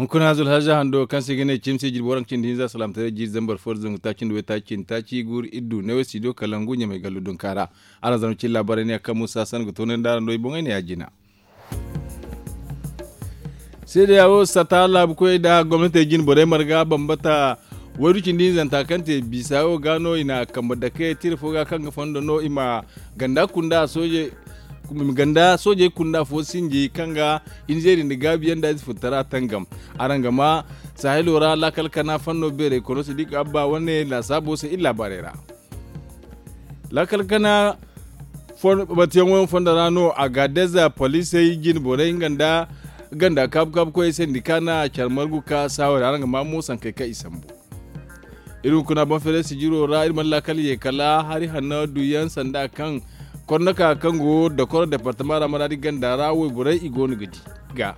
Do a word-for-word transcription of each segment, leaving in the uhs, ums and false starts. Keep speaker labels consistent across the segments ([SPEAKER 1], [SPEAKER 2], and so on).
[SPEAKER 1] kuna zul haja hando kan se gene chimse jil boran kin dinza salam tare jil zambar forzun ta kin do ta kin ta ci gur iddu ne wasi do kalangu nya mai galudun kara ala zanu ci labarai ne kan Musa san go tonen daran do ibon ne yajina sai da yawo sata lab ko da gwamnati jin bore marga bambata wani kin dinza ta kante bisawo gano ina kamba da kai tirfo ga kan fondo no ima ganda kunda soje ganda soje kunda fo sinji kanga injeri ni gabiyan da futara tangam arangama sahilora lakal kana fanno bere kono sidik abba wanne la sabo se illa barera lakal kana fon batiyon won fondarano agadeza police jin bore ganda ganda kap kap ko sindikana charmargu ka sawara arangama musan kai kai isambu irin kuna ban fere sijiro ra irman lakal ye kala hari hanna duyan sanda kan kornaka kango da kor departement ramaradi gandara wo burai igoni gidi ga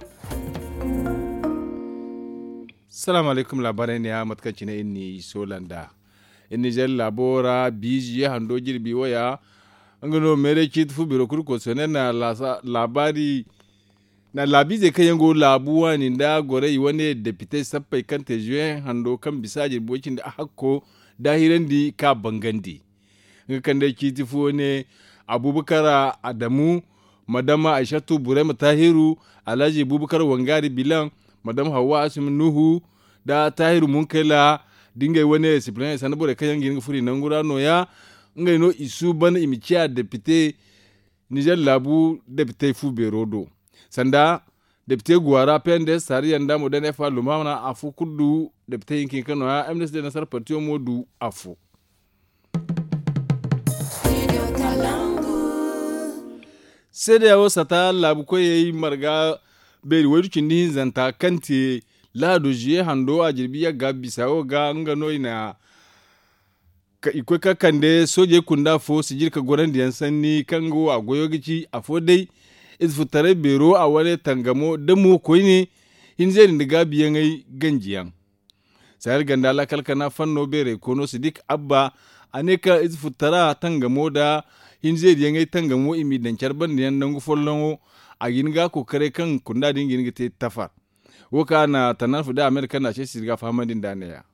[SPEAKER 1] assalamu alaikum labarai ne ya matkanci na inni solanda inni jel labora biji ya hando jirbi waya ngano mere kit fu biro kurko sone na labari na labize kayango labuwa ni da gore wani deputy sappai kante juin hando kan bisaji bokin da hakko dahirendi ka bangandi ngakan da kit fu ne abubakar adamu madama aishatu burema tahiru alhaji abubakar wangari bilan madam hawa asim nuhu da tahiru munkela dinga wani discipline sanabo da kayan gini furi nan gura no ya ngai no isu ban imicia deputy niger labu deputy fu berodo sanda deputy guara pende sari yanda modane fa lumana afu kudu deputy yinkin kano ya amnesty nasar partiyo modu afu sai da yawo sata labu ko yayi marga beri wadu kindi zanta kanti lado jiye hando a jirbiya ga bisawo ga ngano ina ka ikwe ka kande soje kunda fo sijir ka goran diyan sanni kango a goyo gici a fo dai izfutare bero a wani tangamo da mu ko ne hinje ni ga biyan ai ganjiyan sayar ganda la kalkana fanno bere kono sidik abba aneka izfutara tangamo da hinje diyan ai tangamo imi dan charban diyan nangu follongo a ginga ko kare kan kunda din ginga te tafar woka na tanarfu da amerika na ce sirga fahamadin daneya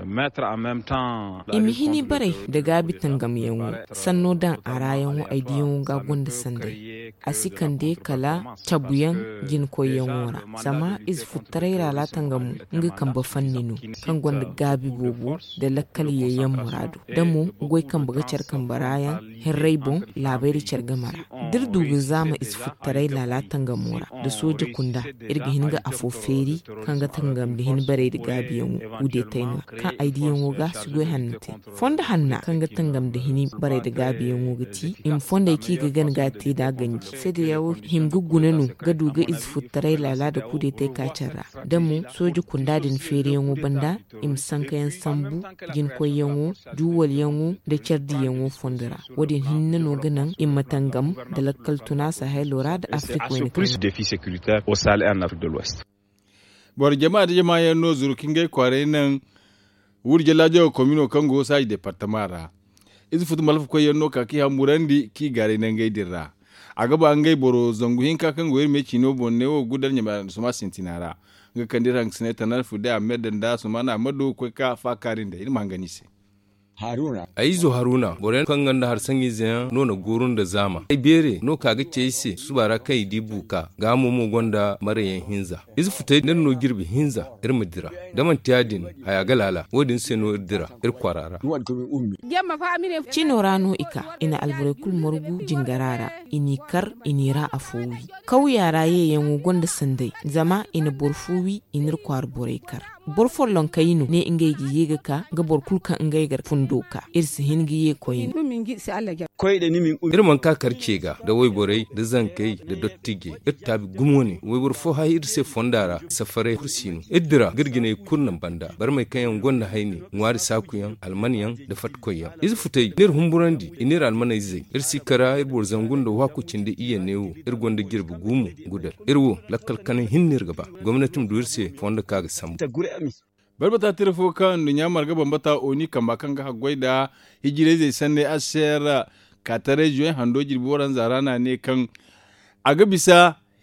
[SPEAKER 2] imi hini bare da gabi tangam yanwu sanno dan arayan wa aidiyan ga gonda sandai asikan de kala tabuyan gin koyen wora sama is futaraira la tangam ngi kan ba fanninu kan gonda gabi bobo da lakkal yayan muradu damu goy kan baga charkan barayan herraibo labari chargamara dirdu bin zama is futaraira la tangam wora da soje kunda irga hinga afoferi kan ga tangam da hin bare da gabi yanwu ude taino kan aidiyan woga su goy hannate fonda hanna kan ga tangam da hini bare da gabi yan wogati in fonda yake ga gan gati da ganji sai da yawo him gugunanu ga duga is futtarai lala da kude tai kacara dan mu soji kundadin fere yan banda im sanka yan sambu gin koy yan duwal yan da cerdi yan fondara wadin hinna no ganan in matangam da lakkal tuna sahel lora da afrika wani
[SPEAKER 3] plus défi sécuritaire au Sahel et en Afrique de l'Ouest
[SPEAKER 1] bor jama'a da jama'a yan no zurkin gai kware nan wurje lajo komino kango sai departamara izu futu malfu ko yenno ka ki hamburandi ki gare nan gaidirra aga ba ngai boro zongu hinka kango yer me chino bonne o gudal nyama suma sintinara ga kandiran sineta narfu da medan da suma na madu ko ka fakarin da ilman ganise
[SPEAKER 4] Haruna.
[SPEAKER 5] Aizo Haruna, boren kan ganda har sangi zan nona gurun da zama. Ai bere no kaga ceise su bara kai di buka ga mu mu gonda marayen hinza. Izu futai nan no girbi hinza ir mudira. Da man tiyadin haya galala wodin se no dira ir kwarara.
[SPEAKER 2] Cino rano ika ina alburekul morgu jingarara ini kar ini ra afowi. Kau yara ye yan gonda sandai zama ina borfuwi inir kwar borekar. Borfor lon kayinu ne ingay gi yega ka ga borkul ka ingay gar fundoka irsi hingi ye koyin
[SPEAKER 4] koy da nimin um
[SPEAKER 5] irman ka karce ga da wai borai da zankai da dottige ittabi gumoni wai borfo hay irse fondara safare kursinu iddira girgine kunnan banda bar mai kayan gonna haini ngwari sakuyan almaniyan da fatkoyan izu futai nir humburandi inir almanai zai irsi kara irbor zangun da wakucin da iya newo irgonda girbi gumu gudal irwo lakkal kanin hinnir gaba gwamnatin duirse fonda kaga samu
[SPEAKER 1] barbata tirfo kan dunya marga bambata oni kamba kan ga hagwaida hijire zai sanne asera katare juyen hando jirboran zarana ne kan aga bisa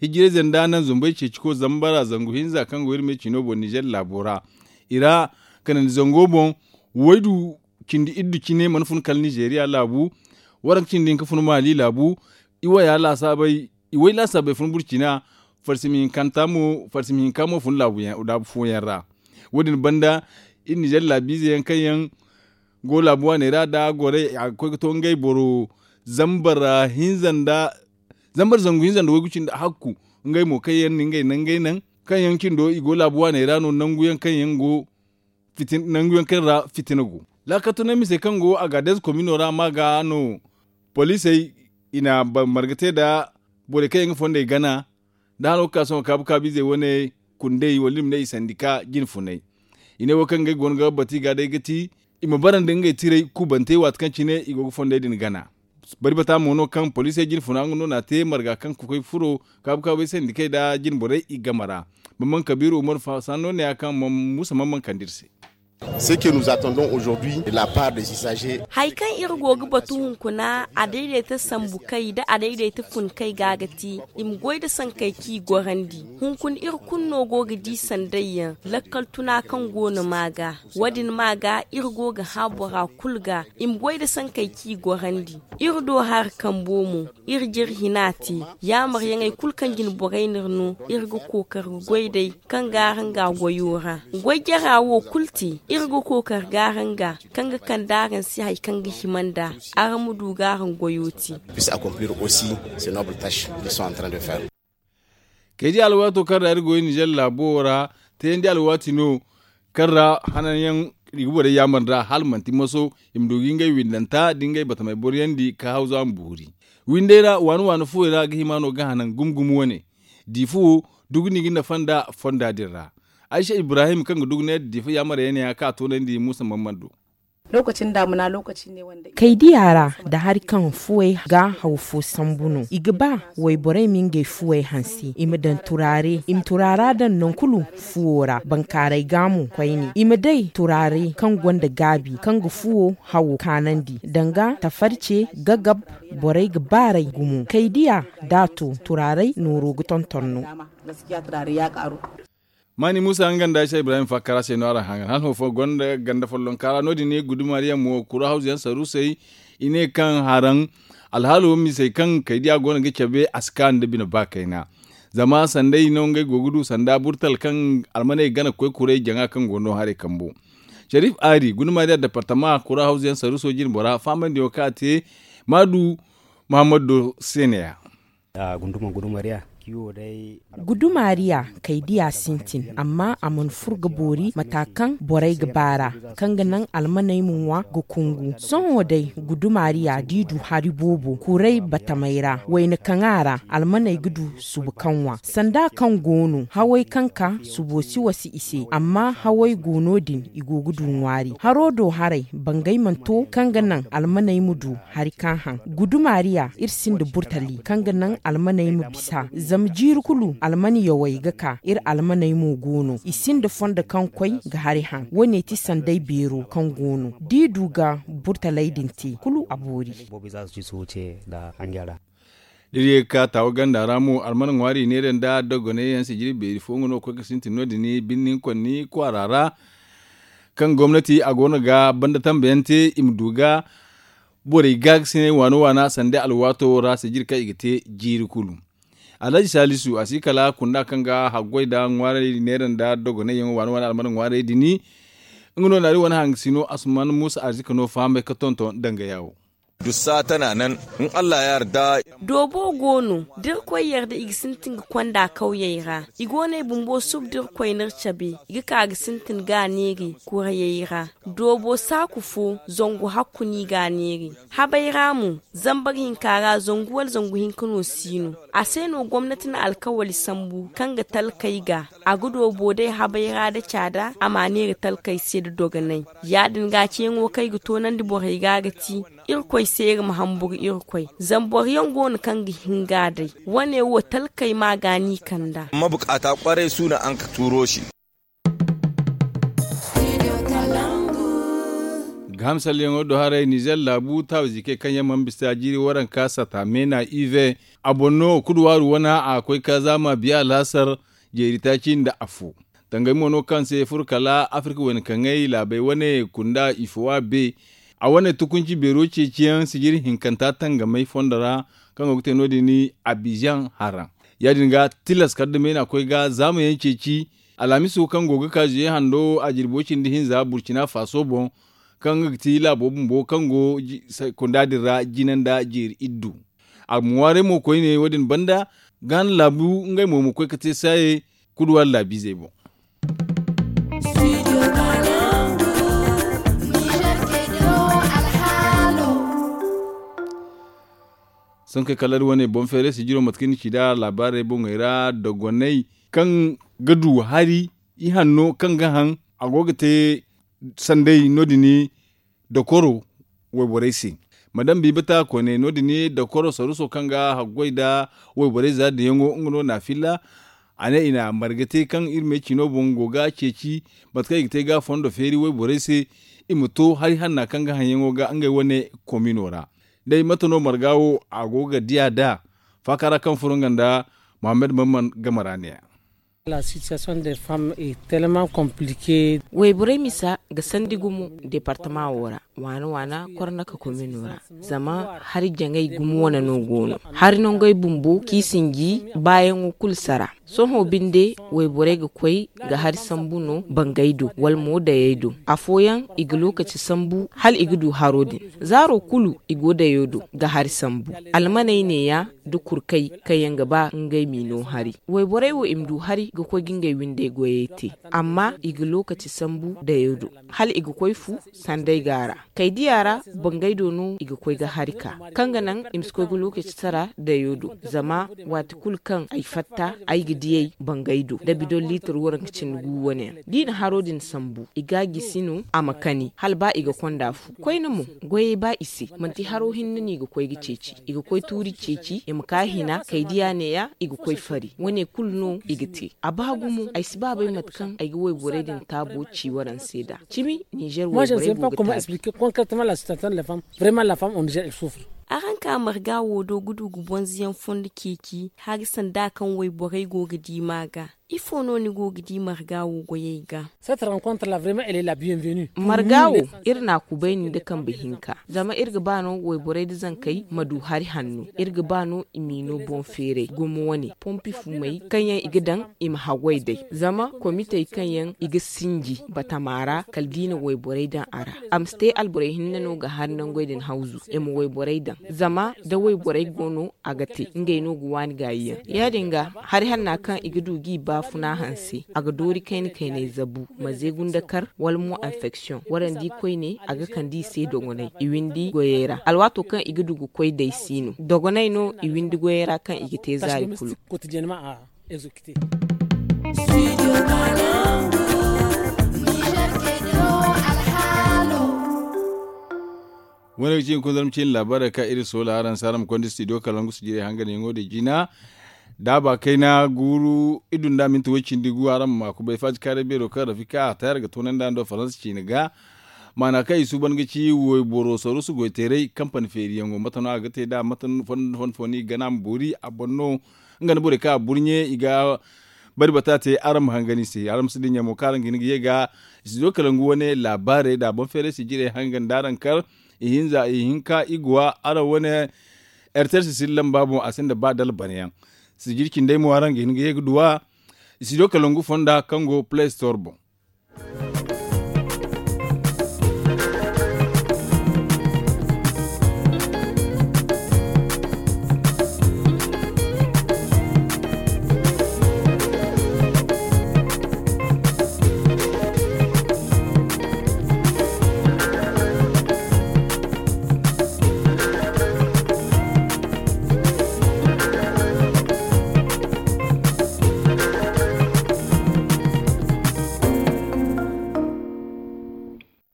[SPEAKER 1] hijire zanda nan zumbai ce ciko zambara zangu hinza kan goyir me cinobo Niger labora ira kanan zango bon waidu kindi iddu kine manfun kal Nigeria labu waran kindi ka fun Mali labu iwa ya la sabai iwai la sabai fun Burkina farsimin kantamu farsimin kamo fun labu ya uda fu yarra wadin banda in Niger labize yan kayan go labuwa ne rada gore akwai to ngai boro zambara hinzanda zambar zangu hinzanda wagucin da hakku ngai mo kayan ngai nan ngai nan kan yankin do igo labuwa ne rano nan guyan kan yango fitin nan guyan kan ra fitinago la katuna mi se kango agades communora maga no police ina ba margate da bore kayan fonde gana da no kaso kabu kabize wone kunde wolim ne sandika jin funai ine wakan ngai gonga bati ga dai gati ima baran da ngai tire kubante wat kan cine igo fonde din gana bari bata mono kan police jin funango no na te marga kan ku kai furo kabu kabu sen dikai da jin bore igamara mamman kabiru umar fa sano ne akan musa mamman kandirse.
[SPEAKER 6] Ce que nous attendons aujourd'hui de la part des usagers.
[SPEAKER 7] Haikan irgogi batuhun kuna a daidaita sambukai da a daidaita funkai gagati im goida san kai ki gorandi hunkun irkun no gogi di sandayya lakkal tuna kan gona maga wadin maga irgoga habura kulga im goida san kai ki gorandi irdo har kan bomu irjir hinati ya maryangai kulkan gin bogainirnu irgo kokar goidai kan garan ga goyora goyarawo kulti irgo kokar garanga kanga kandaran si hay kanga himanda aramudu garan goyoti
[SPEAKER 6] puisse accomplir aussi ces nobles tâches qu'ils sont en train de faire.
[SPEAKER 1] Keji alwato karra irgo Niger labora tendi alwati no karra hanayan rigubore yamandra halmanti maso imdugingai windanta dingai batamai boryandi ka hauza mburi windera wanu wanu fuera ga himano ga hanan gumgumu wane difu dugni ginda fanda fonda dirra Aisha Ibrahim kan ga dugne difu yamara yana ya ka to nan di Musa Mamadu
[SPEAKER 8] lokacin damuna lokaci ne wanda
[SPEAKER 2] kai di yara da har kan fuwe ga haufo sambuno igba wai borai min ge fuwe hansi imidan turare im turara dan nankulu fuwora bankarai gamu kwaini imidai turare kan gwanda gabi kan ga fuwo hawo kanandi danga tafarce gagab borai gabarai gumu kai diya dato turare noro guton tonno
[SPEAKER 8] gaskiya turare ya karu
[SPEAKER 1] mani Musa an ganda Aisha Ibrahim fakara sai no ara hangan han hofo gonda ganda follon kala no dine gudu Maria mo kura hausa yan saru sai ine kan haran alhalu mi sai kan kai dia gona ga kebe askan da bina bakaina zama sandai no ngai gogudu sanda burtal kan almane gana koi kure janga kan gono hare kambo Sharif Ari gudu Maria departement kura hausa yan saru sojin bora faman di wakati Madu Muhammadu Seniya
[SPEAKER 9] a gunduma gudu Maria
[SPEAKER 2] gudumariya kai diya sintin amma a man furga bori matakan borai gabara kan ganan almanai munwa ga kungu son wadai gudumariya didu hari bobo kurai batamaira waina kangara almanai gudu subukanwa sanda kan gono hawai kanka subosi wasi ise amma hawai gono din igo gudu nwari harodo harai bangai manto kan ganan almanai mudu hari kan han gudumariya irsin da burtali kan ganan almanai mu bisa zamjir kulu almani yawai gaka ir almanai mu gono isin da fonda kan kwai ga hari han wone ti sandai bero kan gono didu ga burtalai dinti kulu abori
[SPEAKER 9] bobi za su ci su wuce da an gyara
[SPEAKER 1] dire ka tawo ganda ramu almanin wari ne ran da dogone yan sijiri be fongo no ko kasinti no dini binnin konni kwarara kan gwamnati a gona ga banda tambayante imduga bore gag sine wano wana sande alwato ra sijir ka igite jiri kulu Alhaji Salisu asikala kunda kanga hagwai da ngware neran da dogone yan wano wana almanin ngware dini ngono nari wana hangsino asman Musa arzikano fambe katonto danga yawo
[SPEAKER 10] dussa tana nan in Allah ya yarda
[SPEAKER 7] dobo gono dir koy yarda igsintin kwanda kauyera igone bumbo sub dir koy nirchabe igika igsintin ga negi kurayera dobo sakufu zongu hakuni ga negi habayramu zambarin kara zonguwal zonguhin kano sino aseno gwamnatin alkawali sambu kanga talkai ga agudo bodai habayra da cada amane ga talkai sai da doganai ya dinga ce ngo kai gito nan di borai gagati irkoi sai ma hambur irkoi zambor yango na kan hinga dai wane wo talkai magani kanda
[SPEAKER 10] mabukata kware suna an ka turo shi
[SPEAKER 1] ga hamsal yango do hare Niger labu ta zike kan yamman bisa jiri waran kasa ta mena ive abonno kudwaru wana akwai kaza ma biya lasar jeritacin da afu tangai mono kan sai furkala Afrika wani kangai labai wane kunda ifuwa be a wane tukunci bero ceciyan sigiri hinkanta tanga mai fondara kan gute nodi ni Abidjan haran ya dinga tilas kadda mena akwai ga zamu yanceci alamisu kan goga kaje hando a jirbocin dihin za Burkina Faso bon kan ti labobin bo kan go kundadira jinan da jir iddu a muware mo koy ne wadin banda gan labu ngai mo mo koy kate sai kudwar labi zai bo sun kai kalar wani bon fere su jiro matkin kida labarai bon ira da gonai kan gadu hari i hanno kan gahan agogate sandai nodini da koro waiborai si madam bibita ko ne nodini da koro saruso kanga hagwai da waiborai za da yango ngono na fila ane ina margate kan irme chino bongo ga ceci matkai gite ga fondo feri waiborai si imuto hari hanna kanga hanyengo ga angai wane kominora dai matano margawo agoga diya da fakara kan furunganda Mohamed Mamman Gamarane.
[SPEAKER 11] La situation des femmes est tellement compliquée.
[SPEAKER 2] Waiburai misa ga sandigumu departement wora wana wana korna ka kominura zama har jangai gumu wana no gono har non gai bumbu kisingi bayan kulsara so ho binde waiburai ga koi ga har sambuno bangaido wal mo da yaido afoyan iga lokaci sambu hal igdu harodin zaro kulu igo da yodo ga har sambu almanai ne ya dukurkai kayan gaba ngai mino hari waiburai wo imdu hari ga ko gingai winde goyete amma iga lokaci sambu da yodo hal iga koi fu sandai gara kai diyara bangaido no iga koi ga harika kanga nan imsko ga lokaci tara da yodo zama wata kulkan ai fatta ai gidiyai bangaido da bidon litir wurin cin guwane dina harodin sambu iga gisino amakani hal ba iga konda fu koi namu goye ba isi manti haro hinna ni iga koi giceci iga koi turi ceci imkahina kai diya ne ya iga koi fari wane kulno igite abagumu ai sibabai matkan ai ga wai boredin tabo ciwaran seda cimi Niger
[SPEAKER 11] Moi, je ne sais pas comment expliquer concrètement la situation de la femme. Vraiment, la femme, on Niger, elle souffre.
[SPEAKER 7] A ranka marga wodo gudu gubon ziyan fondi keki har sanda kan wai borai gogidi maga. Ifo no ni gogidi margawo goyega.
[SPEAKER 11] Cette rencontre là vraiment elle est la bienvenue.
[SPEAKER 2] Margawo irna kubaini da kan bihinka. Zama irga bano wai borai da zan kai madu hari hannu. Irga bano imino bon fere gomo wani pompi fumai kanyan igidan im hagwai dai. Zama komite kanyan iga sinji batamara kaldina wai borai dan ara. Amste alborai hinna no ga hannan gwaidin hauzu. Em wai borai dan zama da wai borai gono agate ngai no guwani gayiya. Ya dinga hari hanna kan igidu gi ba funa hansi aga dori kaini kaine zabu maze gundakar walmo infection warandi koine aga kandi se dogonai iwindi goyera alwato kan igudugu koy dai sino dogonai no iwindi goyera kan igite zari kulu
[SPEAKER 11] quotidiennement à exécuter.
[SPEAKER 1] wani cikin kuzarmcin labarai ka iri sola aran saram kondi studio kalangu su jire hangane yango da jina da ba kai na guru idun da minti wacin digu aran ma ku bai faji kare bero kan rafika a tayar ga tunan da ando faransa ci ga mana kai su ban gaci wo boro soru su go tere company feri yango matano aga te da matan fon fon foni gana buri abonno ngana buri ka burnye iga bari bata te aram hangani se aram su dinya mo karan gini ga studio kalangu wone labare da bon fere si jire hangan daran kar ihinza ihinka igwa ara wone erter sillan babu asin da badal banyan si jirkin dai mu waran gin ge duwa isido kalongu fonda kango play store bon